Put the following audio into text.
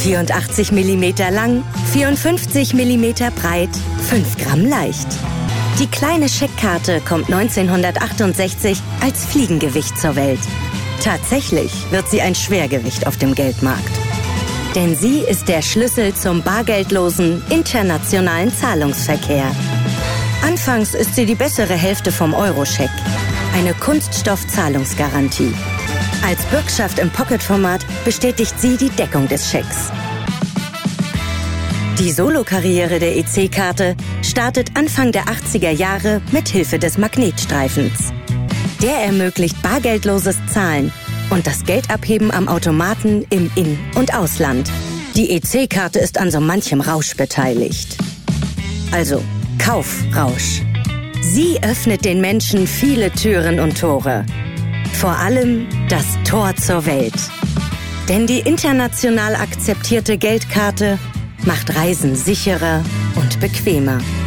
84 mm lang, 54 mm breit, 5 Gramm leicht. Die kleine Scheckkarte kommt 1968 als Fliegengewicht zur Welt. Tatsächlich wird sie ein Schwergewicht auf dem Geldmarkt. Denn sie ist der Schlüssel zum bargeldlosen, internationalen Zahlungsverkehr. Anfangs ist sie die bessere Hälfte vom Euro-Scheck. Eine Kunststoff-Zahlungsgarantie. Als Bürgschaft im Pocket-Format bestätigt sie die Deckung des Schecks. Die Solo-Karriere der EC-Karte startet Anfang der 80er Jahre mit Hilfe des Magnetstreifens. Der ermöglicht bargeldloses Zahlen und das Geldabheben am Automaten im In- und Ausland. Die EC-Karte ist an so manchem Rausch beteiligt. Also Kaufrausch. Sie öffnet den Menschen viele Türen und Tore. Vor allem das Tor zur Welt. Denn die international akzeptierte Geldkarte macht Reisen sicherer und bequemer.